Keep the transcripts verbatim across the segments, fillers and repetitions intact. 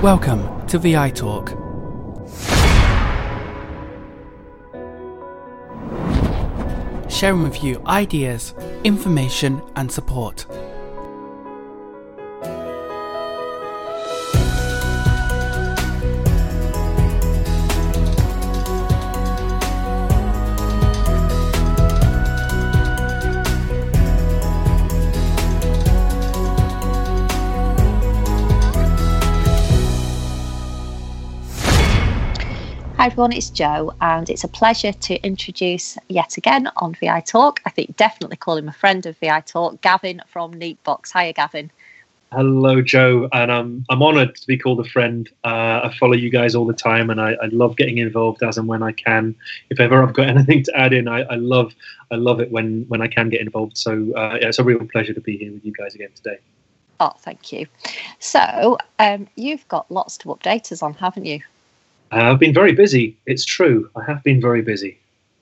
Welcome to V I Talk. Sharing with you ideas, information and support. Hi everyone, it's Jo, and it's a pleasure to introduce yet again on V I Talk, I think definitely call him a friend of V I Talk, Gavin from Neatbox. Hiya Gavin. Hello Jo, and I'm I'm honoured to be called a friend. Uh, I follow you guys all the time, and I, I love getting involved as and when I can. If ever I've got anything to add in, I, I love I love it when, when I can get involved. So uh, yeah, it's a real pleasure to be here with you guys again today. Oh, thank you. So um, you've got lots to update us on, haven't you? Uh, I've been very busy. It's true. I have been very busy.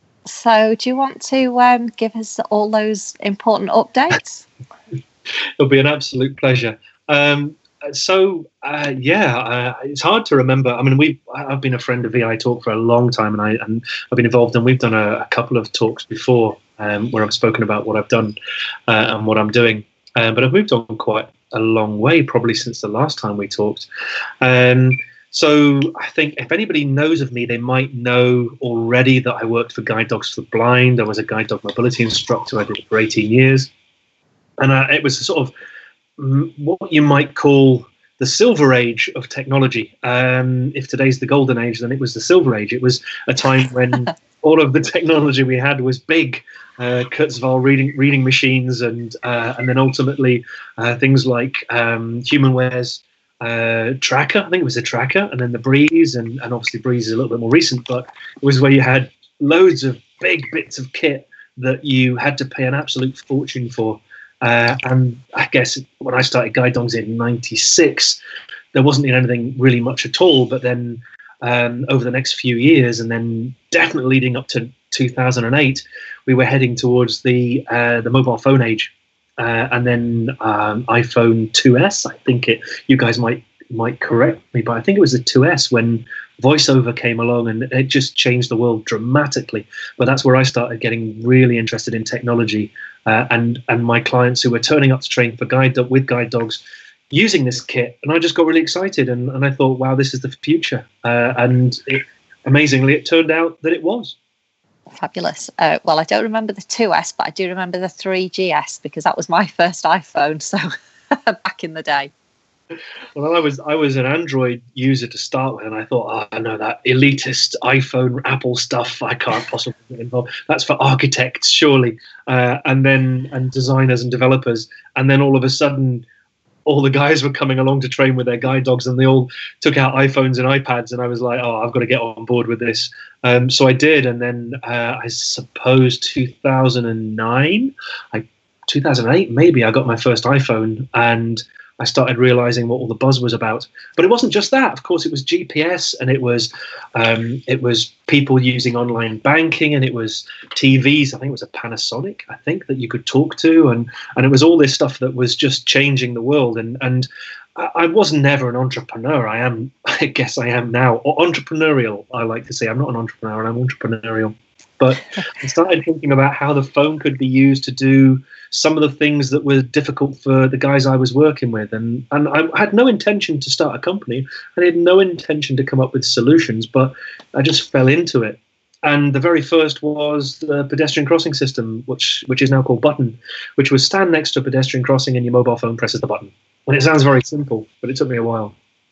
So do you want to um, give us all those important updates? It'll be an absolute pleasure. Um, so, uh, yeah, uh, it's hard to remember. I mean, we I've been a friend of V I Talk for a long time, and, I, and I've been involved, and we've done a, a couple of talks before um, where I've spoken about what I've done uh, and what I'm doing. Uh, but I've moved on quite a long way, probably since the last time we talked. Um, So I think if anybody knows of me, they might know already that I worked for Guide Dogs for the Blind. I was a guide dog mobility instructor. I did it for eighteen years. And uh, it was sort of what you might call the silver age of technology. Um, if today's the golden age, then it was the silver age. It was a time when all of the technology we had was big. Uh, Kurzweil reading reading machines and, uh, and then ultimately uh, things like um, HumanWare's Uh, Tracker, I think it was the Tracker, and then the Breeze, and, and obviously Breeze is a little bit more recent, but it was where you had loads of big bits of kit that you had to pay an absolute fortune for. Uh, and I guess when I started Guide Dogs in ninety-six, there wasn't anything really much at all, but then um, over the next few years, and then definitely leading up to two thousand eight, we were heading towards the uh, the mobile phone age. Uh, and then um, iPhone two S, I think it. You guys might might correct me, but I think it was the two S when VoiceOver came along, and it just changed the world dramatically. But that's where I started getting really interested in technology, uh, and and my clients who were turning up to train for guide dog with guide dogs using this kit, and I just got really excited, and, and I thought, wow, this is the future. Uh, and it, amazingly, it turned out that it was. Fabulous. Uh, well, I don't remember the two S, but I do remember the three G S because that was my first iPhone. So back in the day. Well, I was I was an Android user to start with, and I thought, oh, I know that elitist iPhone Apple stuff. I can't possibly get involved. That's for architects, surely, uh, and then and designers and developers. And then all of a sudden, all the guys were coming along to train with their guide dogs, and they all took out iPhones and iPads, and I was like, oh, I've got to get on board with this. Um, so I did, and then uh, I suppose two thousand nine, I, two thousand eight maybe, I got my first iPhone, and I started realizing what all the buzz was about. But it wasn't just that. Of course, it was G P S, and it was um, it was people using online banking, and it was T Vs. I think it was a Panasonic, I think, that you could talk to, and and it was all this stuff that was just changing the world. And and I was never an entrepreneur. I am, I guess, I am now, or entrepreneurial. I like to say I'm not an entrepreneur, and I'm entrepreneurial. But I started thinking about how the phone could be used to do some of the things that were difficult for the guys I was working with. And, and I had no intention to start a company. I had no intention to come up with solutions, but I just fell into it. And the very first was the pedestrian crossing system, which which is now called Button, which was stand next to a pedestrian crossing and your mobile phone presses the button. And it sounds very simple, but it took me a while.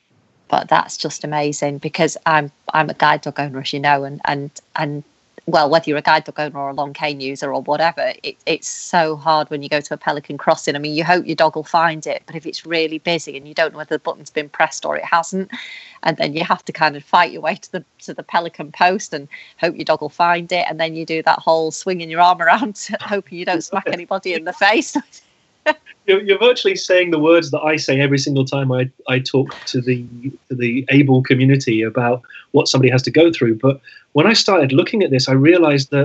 But that's just amazing because I'm I'm a guide dog owner, as you know, and and and well, whether you're a guide dog owner or a long cane user or whatever, it, it's so hard when you go to a pelican crossing. I mean, you hope your dog will find it, but if it's really busy and you don't know whether the button's been pressed or it hasn't, and then you have to kind of fight your way to the to the pelican post and hope your dog will find it, and then you do that whole swinging your arm around, hoping you don't smack anybody in the face. You're, you're virtually saying the words that I say every single time I, I talk to the to the able community about what somebody has to go through. But when I started looking at this, I realized that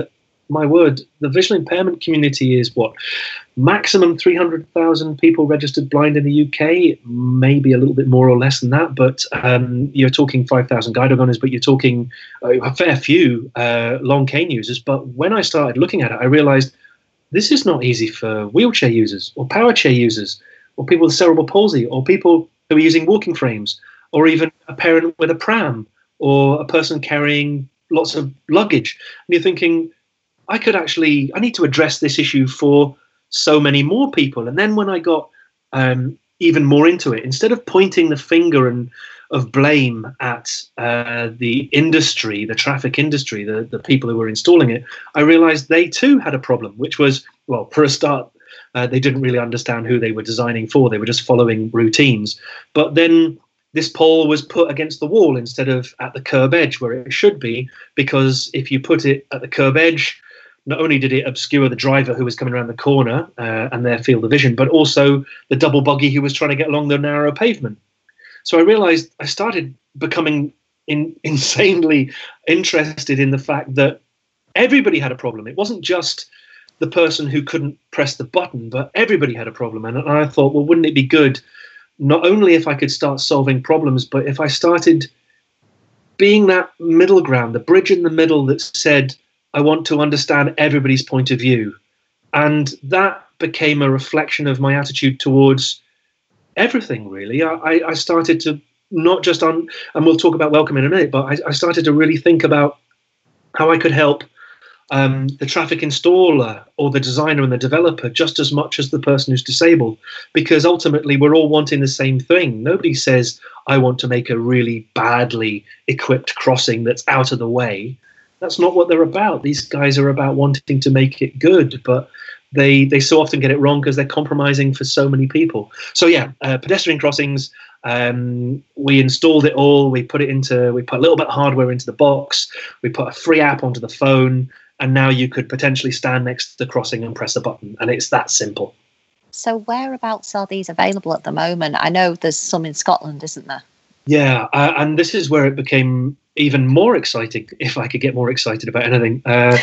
my word, the visual impairment community is what? Maximum three hundred thousand people registered blind in the U K, maybe a little bit more or less than that. But um, you're talking five thousand guide dog owners, but you're talking uh, a fair few uh, long cane users. But when I started looking at it, I realized this is not easy for wheelchair users or power chair users or people with cerebral palsy or people who are using walking frames or even a parent with a pram or a person carrying lots of luggage. And you're thinking, I could actually, I need to address this issue for so many more people. And then when I got um, even more into it, instead of pointing the finger and of blame at uh, the industry, the traffic industry, the, the people who were installing it, I realized they too had a problem, which was, well, for a start, uh, they didn't really understand who they were designing for. They were just following routines. But then this pole was put against the wall instead of at the curb edge where it should be, because if you put it at the curb edge, not only did it obscure the driver who was coming around the corner uh, and their field of vision, but also the double buggy who was trying to get along the narrow pavement. So I realized I started becoming in, insanely interested in the fact that everybody had a problem. It wasn't just the person who couldn't press the button, but everybody had a problem. And I thought, well, wouldn't it be good not only if I could start solving problems, but if I started being that middle ground, the bridge in the middle that said, I want to understand everybody's point of view. And that became a reflection of my attitude towards everything, really. I, I started to not just on, and we'll talk about Welcome in a minute, but I, I started to really think about how I could help um, the traffic installer or the designer and the developer just as much as the person who's disabled, because ultimately we're all wanting the same thing. Nobody says, I want to make a really badly equipped crossing that's out of the way. That's not what they're about. These guys are about wanting to make it good, but they they so often get it wrong because they're compromising for so many people. So yeah, uh, pedestrian crossings, um, we installed it all. We put it into, we put a little bit of hardware into the box. We put a free app onto the phone, and now you could potentially stand next to the crossing and press a button, and it's that simple. So whereabouts are these available at the moment? I know there's some in Scotland, isn't there? Yeah, uh, and this is where it became even more exciting, if I could get more excited about anything. Uh,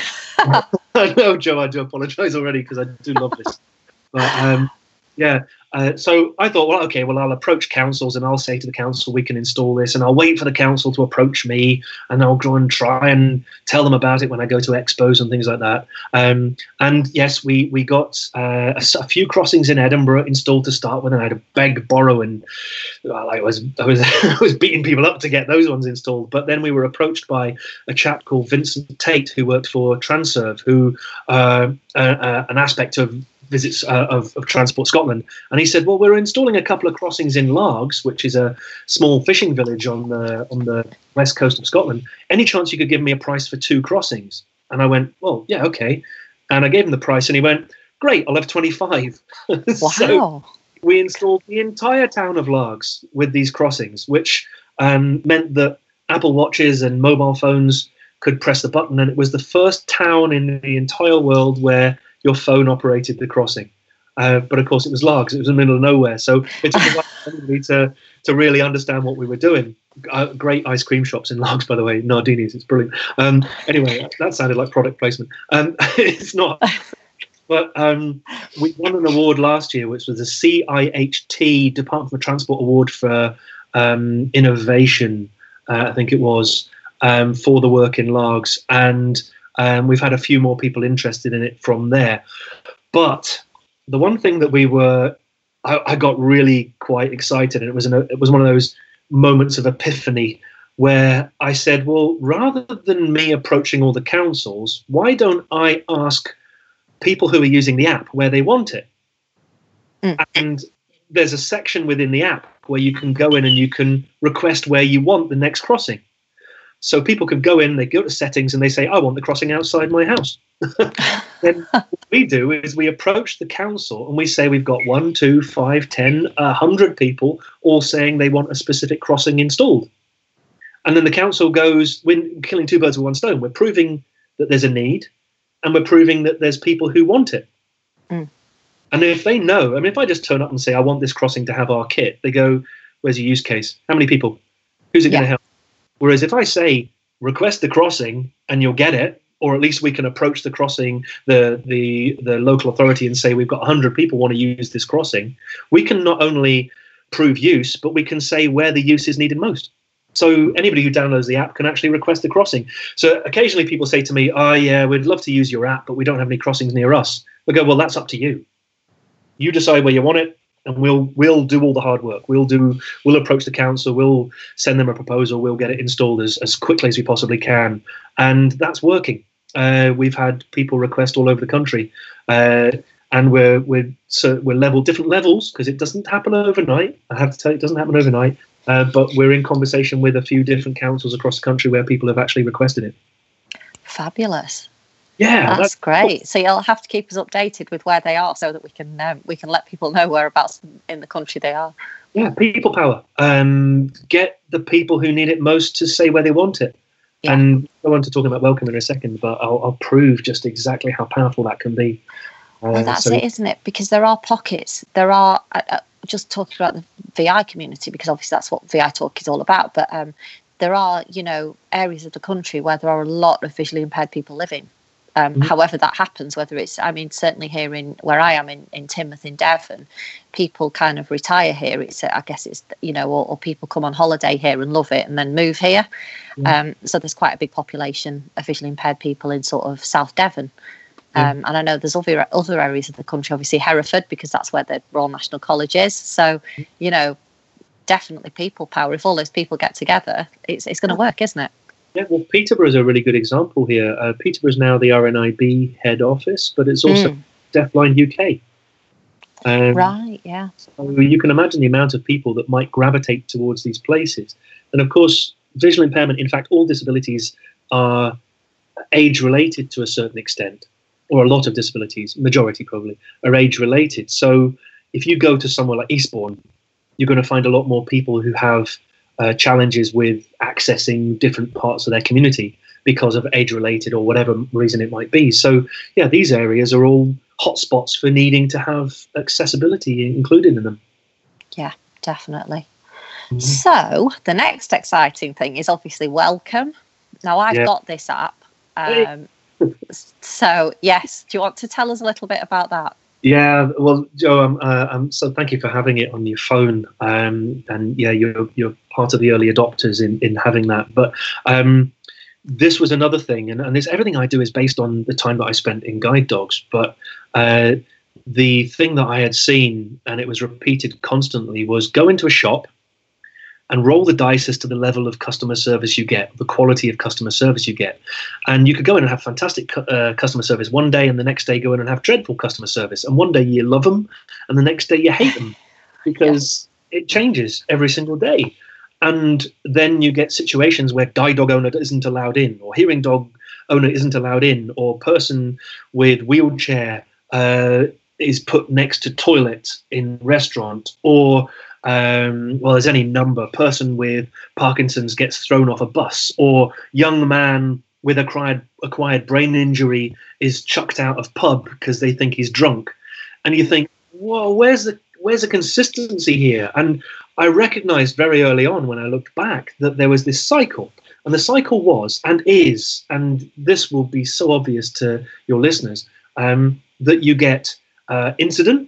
I know, Joe, I do apologise already because I do love this. But um, yeah, uh, so I thought, well, okay, well, I'll approach councils and I'll say to the council, we can install this, and I'll wait for the council to approach me, and I'll go and try and tell them about it when I go to expos and things like that. Um, and yes, we we got uh, a, a few crossings in Edinburgh installed to start with, and I had to beg, borrow, and well, I was I was I was beating people up to get those ones installed. But then we were approached by a chap called Vincent Tate, who worked for Transerve, who uh, uh, uh, an aspect of visits uh, of, of Transport Scotland, and he said, well, we're installing a couple of crossings in Largs, which is a small fishing village on the on the west coast of Scotland. Any chance you could give me a price for two crossings? And I went, well, yeah, okay. And I gave him the price, and he went, great, I'll have twenty-five. Wow. So we installed the entire town of Largs with these crossings, which um, meant that Apple Watches and mobile phones could press the button, and it was the first town in the entire world where your phone operated the crossing. Uh, but of course it was Largs, it was in the middle of nowhere. So it took a while to, to really understand what we were doing. Uh, great ice cream shops in Largs, by the way, Nardini's, it's brilliant. Um, anyway, that sounded like product placement. Um, it's not. But um, we won an award last year, which was the C I H T Department for Transport Award for um, Innovation, uh, I think it was, um, for the work in Largs. And Um, we've had a few more people interested in it from there. But the one thing that we were, I, I got really quite excited, and it was, an, it was one of those moments of epiphany where I said, well, rather than me approaching all the councils, why don't I ask people who are using the app where they want it? Mm. And there's a section within the app where you can go in and you can request where you want the next crossing. So people could go in, they go to settings, and they say, I want the crossing outside my house. Then what we do is we approach the council and we say we've got one, two, five, ten, a hundred people all saying they want a specific crossing installed. And then the council goes, we're killing two birds with one stone. We're proving that there's a need, and we're proving that there's people who want it. Mm. And if they know, I mean, if I just turn up and say, I want this crossing to have our kit, they go, where's your use case? How many people? Who's it yeah. going to help? Whereas if I say, request the crossing and you'll get it, or at least we can approach the crossing, the the the local authority, and say we've got one hundred people want to use this crossing. We can not only prove use, but we can say where the use is needed most. So anybody who downloads the app can actually request a crossing. So occasionally people say to me, oh yeah, we'd love to use your app, but we don't have any crossings near us. I go, well, that's up to you. You decide where you want it, and we'll we'll do all the hard work. We'll do we'll approach the council, we'll send them a proposal, we'll get it installed as, as quickly as we possibly can. And that's working. Uh, we've had people request all over the country. Uh, and we're we're so we're level different levels, because it doesn't happen overnight. I have to tell you, it doesn't happen overnight. Uh, but we're in conversation with a few different councils across the country where people have actually requested it. Fabulous. Yeah, that's, that's great. Cool. So you'll have to keep us updated with where they are, so that we can um, we can let people know whereabouts in the country they are. Yeah, people power. Um, get the people who need it most to say where they want it. Yeah. And I want to talk about welcome in a second, but I'll, I'll prove just exactly how powerful that can be. Uh, well, that's so, it, isn't it? Because there are pockets. There are. Uh, uh, just talking about the V I community, because obviously that's what V I Talk is all about. But um, there are, you know, areas of the country where there are a lot of visually impaired people living. Um, mm-hmm. However that happens, whether it's, I mean, certainly here in where I am in, in Teignmouth in Devon, people kind of retire here. It's, I guess it's, you know, or, or people come on holiday here and love it and then move here. Mm-hmm. Um, so there's quite a big population of visually impaired people in sort of South Devon. Um, and I know there's other other areas of the country, obviously Hereford, because that's where the Royal National College is. So, you know, definitely people power. If all those people get together, it's it's going to work, isn't it? Yeah, well, Peterborough is a really good example here. Uh, Peterborough is now the R N I B head office, but it's also mm. Deafblind U K. Um, right, yeah. So you can imagine the amount of people that might gravitate towards these places. And of course, visual impairment, in fact, all disabilities are age-related to a certain extent. Or a lot of disabilities, majority probably, are age-related. So if you go to somewhere like Eastbourne, you're going to find a lot more people who have uh, challenges with accessing different parts of their community because of age-related or whatever reason it might be. So, yeah, these areas are all hotspots for needing to have accessibility included in them. Yeah, definitely. Mm-hmm. So the next exciting thing is obviously Welcome. Now, I've yeah. got this app. Um, So, yes, do you want to tell us a little bit about that? Yeah, well, Joe, um, uh, um, so thank you for having it on your phone. Um, and yeah, you're you're part of the early adopters in, in having that. But um, this was another thing, and, and this everything I do is based on the time that I spent in guide dogs. But uh, the thing that I had seen, and it was repeated constantly, was go into a shop and roll the dice as to the level of customer service you get, the quality of customer service you get. And you could go in and have fantastic uh, customer service one day, and the next day go in and have dreadful customer service. And one day you love them, and the next day you hate them, because yeah. it changes every single day. And then you get situations where guide dog owner isn't allowed in, or hearing dog owner isn't allowed in, or person with wheelchair uh, is put next to toilet in restaurant, or Um, well, there's any number. Person with Parkinson's gets thrown off a bus, or young man with acquired acquired brain injury is chucked out of pub because they think he's drunk. And you think, whoa, where's the where's the consistency here? And I recognized very early on when I looked back that there was this cycle. And the cycle was and is, and this will be so obvious to your listeners, um, that you get uh, incident,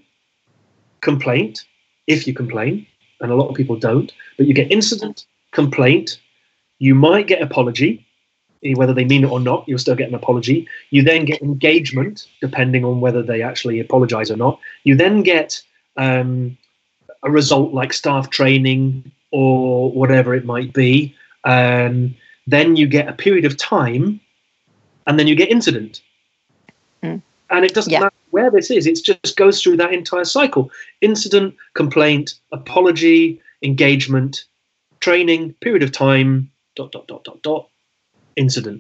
complaint, if you complain, and a lot of people don't, but you get incident, complaint, you might get apology, whether they mean it or not, you'll still get an apology. You then get engagement, depending on whether they actually apologize or not. You then get um, a result like staff training or whatever it might be. Um, then you get a period of time, and then you get incident. Mm. And it doesn't yeah. matter where this is, it just goes through that entire cycle. Incident, complaint, apology, engagement, training, period of time, dot, dot, dot, dot, dot, incident.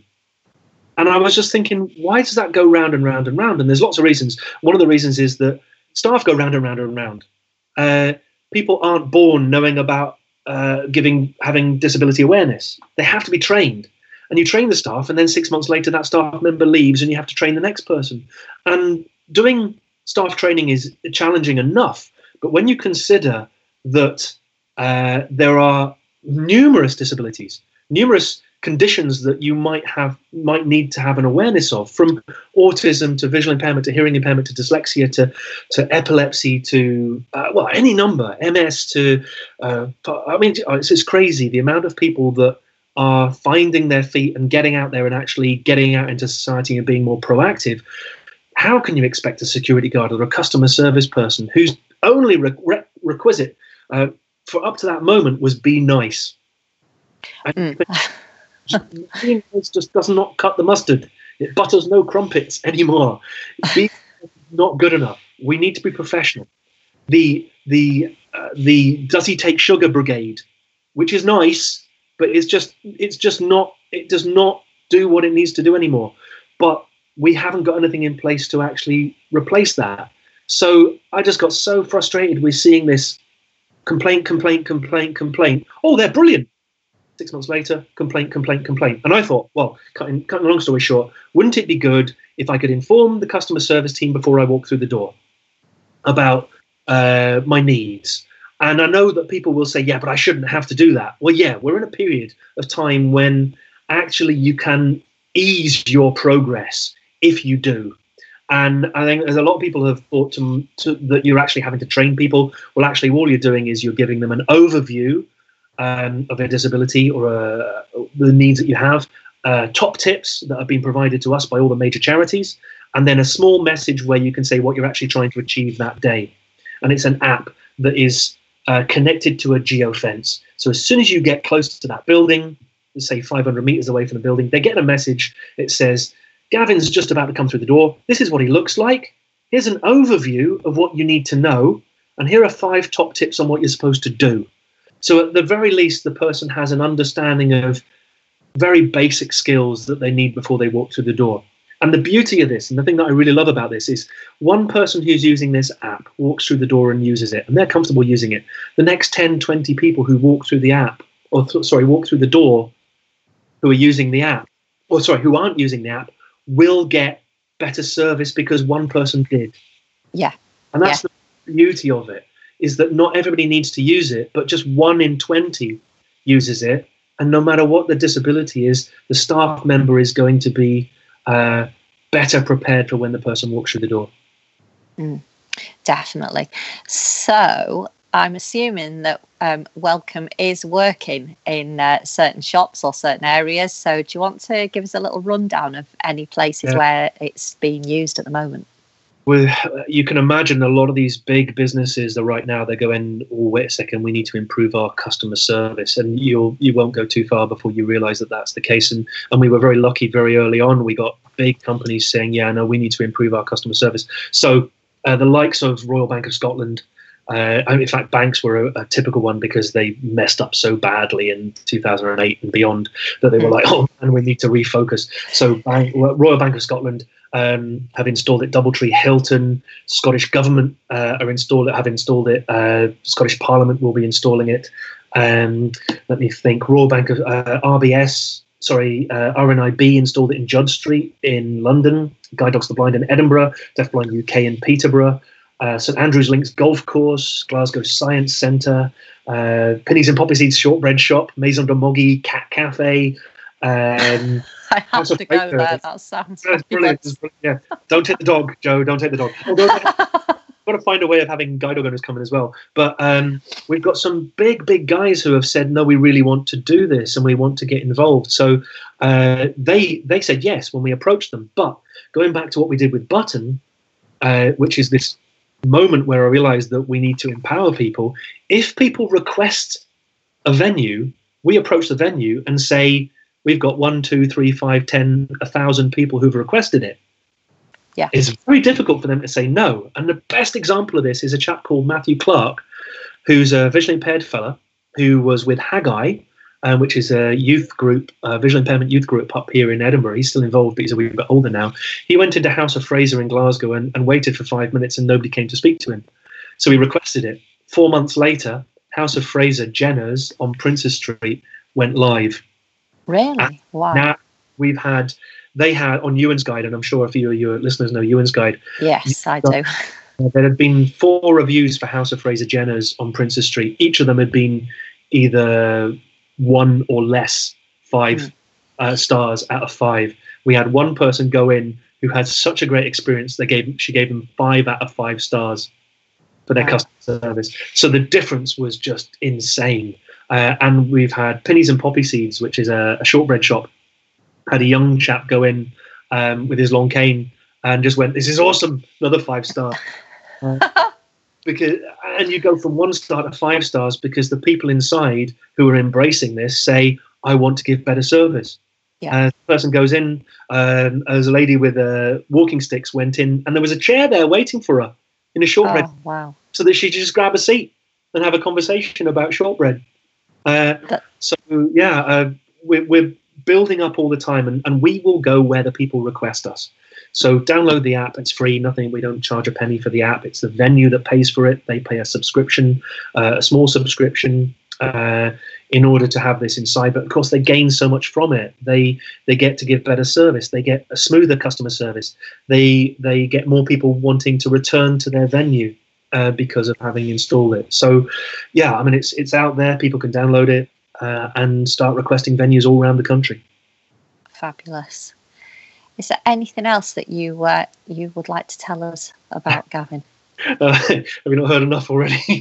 And I was just thinking, why does that go round and round and round? And there's lots of reasons. One of the reasons is that staff go round and round and round. Uh, people aren't born knowing about uh, giving having disability awareness. They have to be trained. And you train the staff, and then six months later, that staff member leaves, and you have to train the next person. And doing staff training is challenging enough. But when you consider that uh, there are numerous disabilities, numerous conditions that you might have might need to have an awareness of, from autism to visual impairment to hearing impairment to dyslexia to to epilepsy to uh, well any number, M S to uh, I mean it's, it's crazy the amount of people that are finding their feet and getting out there and actually getting out into society and being more proactive. How can you expect a security guard or a customer service person whose only re- re- requisite uh, for up to that moment was be nice? And mm. Being nice just does not cut the mustard. It butters no crumpets anymore. Being not good enough. We need to be professional. The the uh, the does he take sugar brigade, which is nice, but it's just it's just not it does not do what it needs to do anymore. But we haven't got anything in place to actually replace that. So I just got so frustrated with seeing this complaint, complaint, complaint, complaint. Oh, they're brilliant. Six months later, complaint, complaint, complaint. And I thought, well, cutting, cutting a long story short, wouldn't it be good if I could inform the customer service team before I walk through the door about uh, my needs? And I know that people will say, yeah, but I shouldn't have to do that. Well, yeah, we're in a period of time when actually you can ease your progress if you do. And I think there's a lot of people who have thought to, to, that you're actually having to train people. Well, actually, all you're doing is you're giving them an overview Um, of a disability or uh, the needs that you have, uh, top tips that have been provided to us by all the major charities, and then a small message where you can say what you're actually trying to achieve that day. And it's an app that is uh, connected to a geofence. So as soon as you get close to that building, let's say five hundred meters away from the building, they get a message. It says, Gavin's just about to come through the door. This is what he looks like. Here's an overview of what you need to know. And here are five top tips on what you're supposed to do. So at the very least, the person has an understanding of very basic skills that they need before they walk through the door. And the beauty of this, and the thing that I really love about this, is one person who's using this app walks through the door and uses it, and they're comfortable using it. The next ten, twenty people who walk through the app, or th- sorry, walk through the door, who are using the app, or sorry, who aren't using the app, will get better service because one person did. Yeah. And that's yeah. the beauty of it. Is that not everybody needs to use it, but just one in twenty uses it. And no matter what the disability is, the staff member is going to be uh, better prepared for when the person walks through the door. Mm, definitely. So I'm assuming that um, Welcome is working in uh, certain shops or certain areas. So do you want to give us a little rundown of any places yeah. where it's being used at the moment? Well, you can imagine a lot of these big businesses that right now they're going, oh, wait a second, we need to improve our customer service. And you'll, you won't go too far before you realize that that's the case. And, and we were very lucky very early on. We got big companies saying, yeah, no, we need to improve our customer service. So uh, the likes of Royal Bank of Scotland, uh, in fact, banks were a, a typical one because they messed up so badly in two thousand eight and beyond that they were like, oh, man, we need to refocus. So Bank, Royal Bank of Scotland Um, have installed it. Doubletree, Hilton, Scottish Government uh, are installed it. Have installed it. Uh, Scottish Parliament will be installing it. Um, let me think. Royal Bank of uh, R B S, sorry, uh, R N I B installed it in Judd Street in London. Guide Dogs for the Blind in Edinburgh. Deafblind U K in Peterborough. Uh, St Andrews Links Golf Course. Glasgow Science Centre. Uh, Pennies and Poppy Seeds Shortbread Shop. Maison de Moggy Cat Cafe. Um, I have to go there. That sounds That's brilliant. That's brilliant. Yeah. Don't take the dog, Joe. Don't take the dog. Although I've got to find a way of having guide dog owners come in as well. But um, we've got some big, big guys who have said, no, we really want to do this and we want to get involved. So uh, they they said yes when we approached them. But going back to what we did with Button, uh, which is this moment where I realized that we need to empower people. If people request a venue, we approach the venue and say, we've got one, two, three, five, ten, a thousand people who've requested it. Yeah. It's very difficult for them to say no. And the best example of this is a chap called Matthew Clark, who's a visually impaired fella who was with Haggai, uh, which is a youth group, a visual impairment youth group up here in Edinburgh. He's still involved, but he's a wee bit older now. He went into House of Fraser in Glasgow and, and waited for five minutes and nobody came to speak to him. So he requested it. Four months later, House of Fraser, Jenner's on Princes Street, went live. Really? And wow. Now we've had, they had on Ewan's Guide, and I'm sure a few of your listeners know Ewan's Guide. Yes, I do. There had been four reviews for House of Fraser Jenner's on Princes Street. Each of them had been either one or less five mm. uh, stars out of five. We had one person go in who had such a great experience. They gave she gave them five out of five stars for their wow. customer service. So the difference was just insane. Uh, and we've had Pennies and Poppy Seeds, which is a, a shortbread shop. Had a young chap go in um, with his long cane and just went, "This is awesome!" Another five star. Uh, because and you go from one star to five stars because the people inside who are embracing this say, "I want to give better service." Yeah. Uh, the person goes in, um, as a lady with uh, walking sticks went in, and there was a chair there waiting for her in a shortbread. Oh, wow! So that she could just grab a seat and have a conversation about shortbread. Uh, that- so yeah, uh, we're, we're building up all the time, and, and we will go where the people request us. So download the app. It's free. Nothing. We don't charge a penny for the app. It's the venue that pays for it. They pay a subscription, uh, a small subscription, uh, in order to have this inside. But of course, they gain so much from it. They they get to give better service. They get a smoother customer service. They they get more people wanting to return to their venue uh, because of having installed it. So, yeah, I mean, it's it's out there. People can download it uh, and start requesting venues all around the country. Fabulous. Is there anything else that you uh, you would like to tell us about, Gavin? Uh, have you not heard enough already?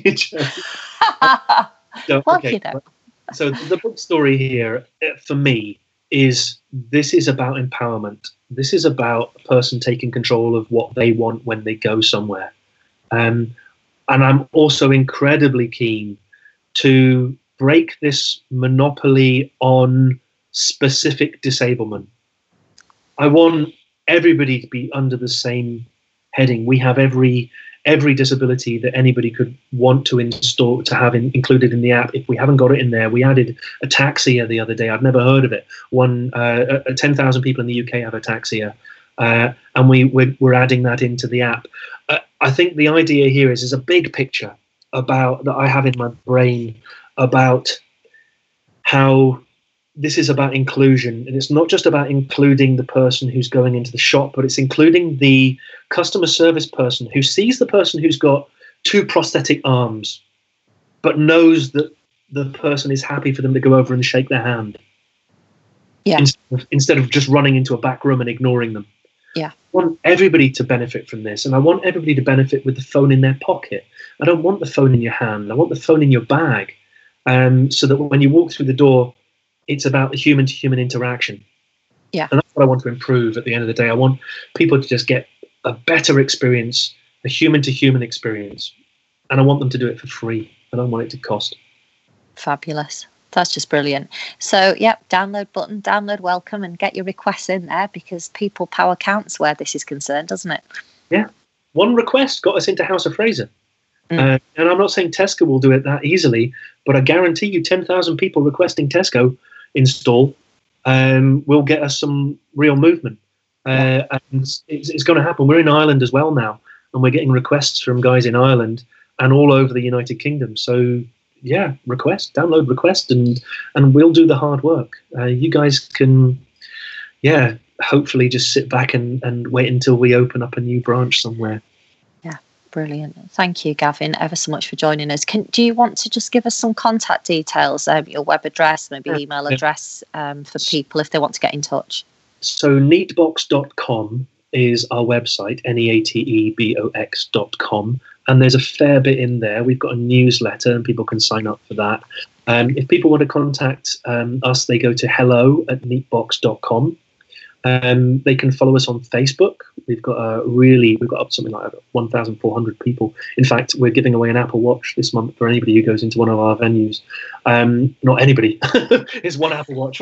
No, well, okay. you know. So the book story here, for me, is this is about empowerment. This is about a person taking control of what they want when they go somewhere. Um, and I'm also incredibly keen to break this monopoly on specific disablement. I want everybody to be under the same heading. We have every every disability that anybody could want to install, to have in, included in the app. If we haven't got it in there, we added ataxia the other day. I've never heard of it. One, uh, uh, ten thousand people in the U K have ataxia, uh, and we, we're, we're adding that into the app. Uh, I think the idea here is, is a big picture about that I have in my brain about how this is about inclusion, and it's not just about including the person who's going into the shop, but it's including the customer service person who sees the person who's got two prosthetic arms, but knows that the person is happy for them to go over and shake their hand. Yeah. Instead of, instead of just running into a back room and ignoring them. Yeah. I want everybody to benefit from this, and I want everybody to benefit with the phone in their pocket. I don't want the phone in your hand. I want the phone in your bag, um, so that when you walk through the door, it's about the human-to-human interaction. Yeah. And that's what I want to improve at the end of the day. I want people to just get a better experience, a human-to-human experience. And I want them to do it for free. I don't want it to cost. Fabulous. That's just brilliant. So, yep, download button, download welcome, and get your requests in there, because people power counts where this is concerned, doesn't it? Yeah. One request got us into House of Fraser. Mm. Uh, and I'm not saying Tesco will do it that easily, but I guarantee you ten thousand people requesting Tesco install um, will get us some real movement. Uh, yeah. And it's, it's going to happen. We're in Ireland as well now, and we're getting requests from guys in Ireland and all over the United Kingdom. So, yeah, request, download, request, and and we'll do the hard work. Uh, you guys can, yeah, hopefully just sit back and, and wait until we open up a new branch somewhere. Brilliant. Thank you, Gavin, ever so much for joining us. Can, do you want to just give us some contact details, um, your web address, maybe yeah, email yeah. address um, for people if they want to get in touch? So neatbox dot com is our website, N E A T E B O X dot com. And there's a fair bit in there. We've got a newsletter and people can sign up for that. Um, if people want to contact um, us, they go to hello at neatbox dot com. Um, they can follow us on Facebook. We've got a really, we've got up something like one thousand four hundred people. In fact, we're giving away an Apple Watch this month for anybody who goes into one of our venues. Um, not anybody. It's one Apple Watch.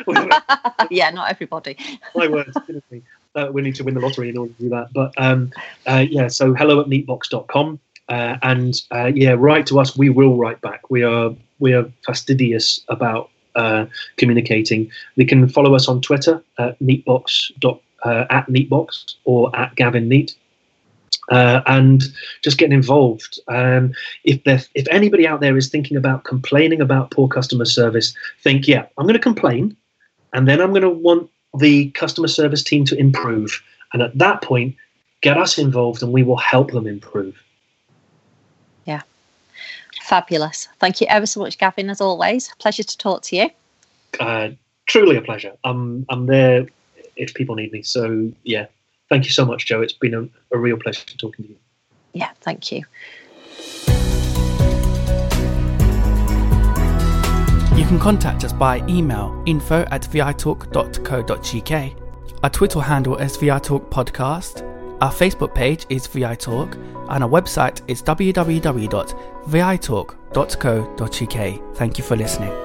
Yeah, not everybody. My words. Uh, we need to win the lottery in order to do that. But um, uh, yeah, so hello at neatbox dot com. Uh, and uh, yeah, write to us. We will write back. We are we are fastidious about uh, communicating. They can follow us on Twitter at neatbox dot, uh, at neatbox or at Gavin Neat, uh, and just get involved. Um, if there, if anybody out there is thinking about complaining about poor customer service, think, yeah, I'm going to complain, and then I'm going to want the customer service team to improve. And at that point, get us involved, and we will help them improve. Yeah. Fabulous. Thank you ever so much, Gavin, as always. Pleasure to talk to you. Uh, truly a pleasure. I'm I'm there if people need me. So yeah, thank you so much, Jo. It's been a, a real pleasure talking to you. Yeah, thank you. You can contact us by email info at vi talk dot co dot uk. Our Twitter handle is Vi Talk Podcast. Our Facebook page is Vi Talk, and our website is w w w dot vi talk dot co dot uk. Thank you for listening.